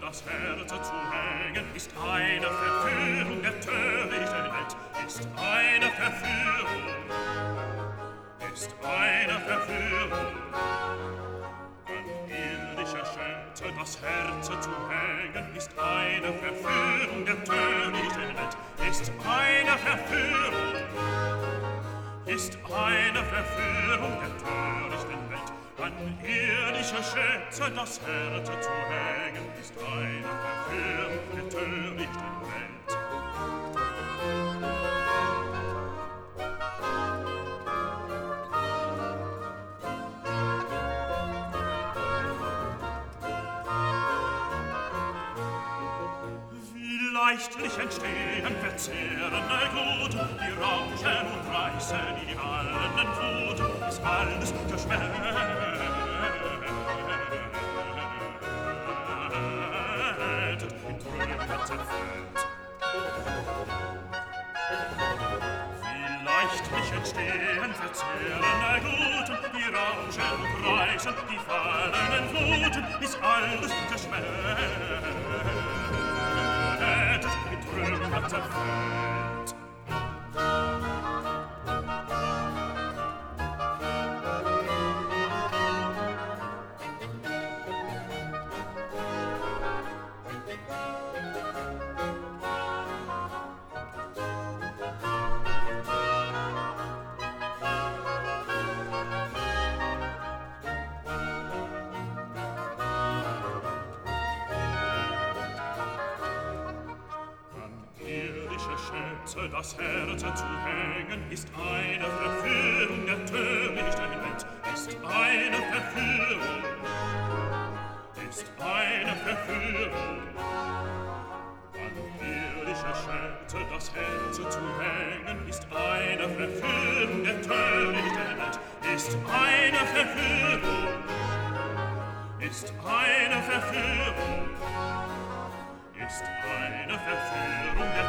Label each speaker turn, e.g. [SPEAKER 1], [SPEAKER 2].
[SPEAKER 1] das Herz zu hängen, ist eine Verführung der törichten Welt, ist eine Verführung, ist eine Verführung. An irdischer Schätze das Herz zu hängen, ist eine Verführung der törichten Welt, ist eine Verführung, ist eine Verführung der törichten Welt. An irdische Schätze das Herz zu hängen, ist eine Verführung der törichten Welt. Wie leichtlich entstehen verzehrende Glut, die rauschen und reißen die allen Flut, ist alles verschwendet. Wie leichtlich entstehen verzehrende Gluten, die rauschen und reißen die fallenden Fluten, ist alles zerschmettert, in Trümmer zerfällt. Schätze das Herz zu hängen, ist eine Verführung der törichten Welt, ist eine Verführung, ist eine Verführung. An irdische Schätze das Herz zu hängen, ist eine Verführung der törichten Welt, ist eine Verführung, ist eine Verführung, ist eine Verführung der